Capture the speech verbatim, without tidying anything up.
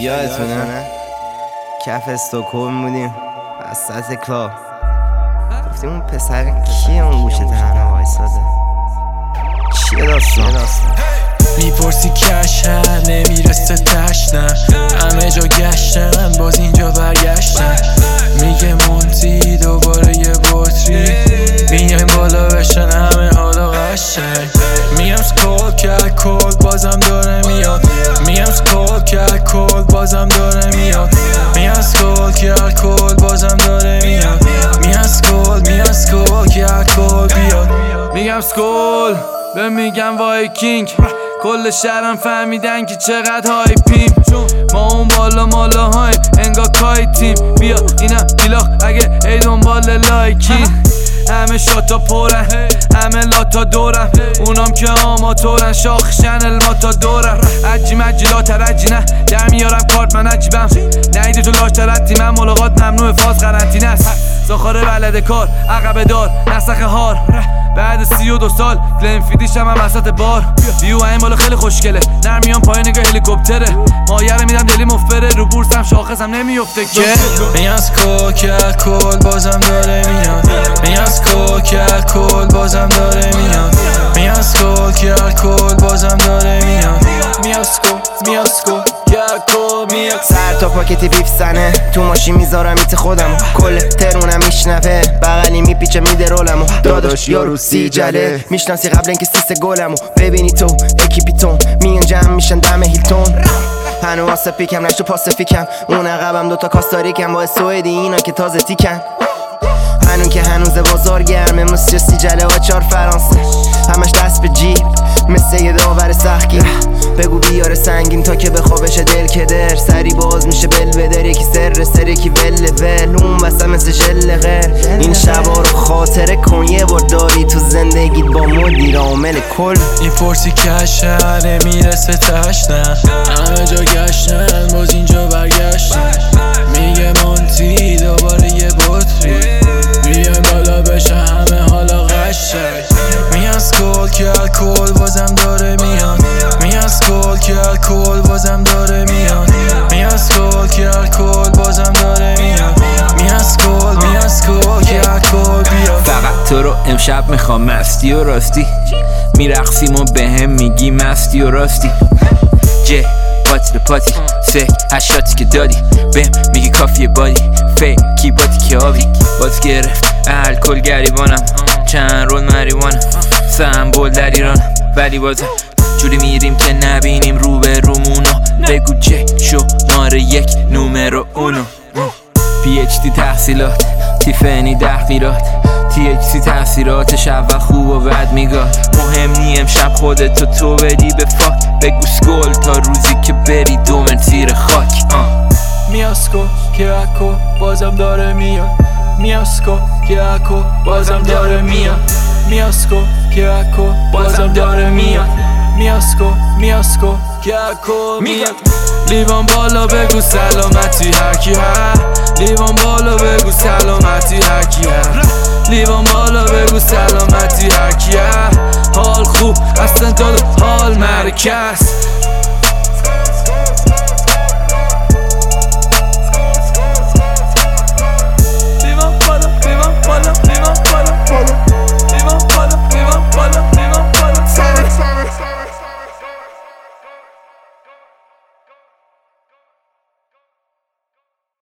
یادتونه کف استوکهلم بودیم وسط کلاب، گفتیم اون پسر کیه اون گوشه تنها وایساده؟ چیه داستان؟ میپرسی کشن نمیرسه تشنم، همه جا گشتن باز اینجا برگشتن. میگه مونتی دوباره یه بطری، میایم بالا بشن همه حالا قشنگ. میگم سکول کرد کل بازم داره میاد، میگم سکول کرد کل بازم داره میاد، میگم سکول کرد کل بازم داره میاد، میگم سکول میگم سکول کرد کل بیاد. میگم سکول به میگم وایکینگ، کل شهرم فهمیدن که چقدر هایپیم. ما اون بالا مالا هایم انگا کایتیم، بیا اینم بیلاخ اگه ای دنبال لایکی. همه شاتا پرن همه لاتا دورم، اونام که آماتورن شاخشن الماتا دورم. عجی مجی لا ترجی نه در میارم کارت من عجیبم، نیدی تو لاش ترتی من ملاقات ممنوع فاز قرنطینه است. زاخاره بلد کار عقب دار نسخ هار، بعد سی و دو سال گلنفیدیش هم وسط بار. بیو این بالا خیلی خوشگله نرمیان پای نگاه هلیکوپتره، مایره میدم دلی مفبره رو بورسم شاخصم نمیفته که میگم سکول کرد کل بازم داره میاد، میگم سکول کرد کل بازم داره میاد، میگم سکول کرد کل بازم داره میاد، میگم سکول میگم سکول کرد کل میاد. سر تا پاکتی بیف زنه تو ماشین میذارم ایت خودمو، کل ترونم میشنوه بغلی میپیچه میده رولمو. داداش یارو سی جله میشناسی قبل اینکه سیست گلمو ببینی تو اکیپیتون میان جمع میشن دم هیلتون. هنو واسه پیکم نشتو پاسفیکم، اون عقبم دوتا کاستاریکم با سوئدی اینا که تازه تیکن. هنون که هنوز بازار گرمه مسیو سی جله آچار فرانسه، همش دست به جیب مثل یه داور سخگیر. بگو بیاره سنگین تا که بخوابش دل کدر، سری باز میشه بل بدر یکی سر سر یکی ول ول اون واسه مثل ژل غیر. این شبا رو خاطره کن یه بار داری تو زندگیت با مدیر عامل کل. این پرسی کشن نمیرسه تشنم، همه جا گشتن باز اینجا برگشتن. میگه مونتی دوباره یه بطری، بیایم بالا بشه همه حالا قشنگ. میگم سکول کرد کل بازم داره میاد، میگم سکول کرد کل بازم داره میاد، میگم سکول کرد کل بازم داره میاد، میگم سکول میگم سکول کرد کل بیاد. فقط تو رو امشب میخوام مستی و راستی، میرقصیم و به هم میگی مستی و راستی. جه پاتی به پاتی سه هشتاتی که دادی بهم میگی کافیه بادی فیکی باتی که آبی. باز گرفت الکل گریبانم چند رول مریوانم سمبول در ایرانم، ولی بازم جوری میریم که نبینیم رو به رومونو. بگو چه شماره یک نومرو اونو. پی اچ دی تحصیلات تیفنی تحقیرات، تی اچ سی تاثیراتش اول خوب و بد میگاد. مهم نی امشب خودتو تو بدی به فاک، بگو سکول تا روزی که بری دومن زیر خاک. میام سکول که اکو بازم داره میاد، میام سکول که اکو بازم داره میاد، میام سکول که اکو بازم داره میاد، میام سکول میام سکول که اکو میاد. لیوان بالا بگو سلامتی هرکی هر، لیوان بالا بگو سلامتی هرکی هر، لیوان بالا بگو سلامتی هرکی هر. حال خوب اصلا داد حال مرکز،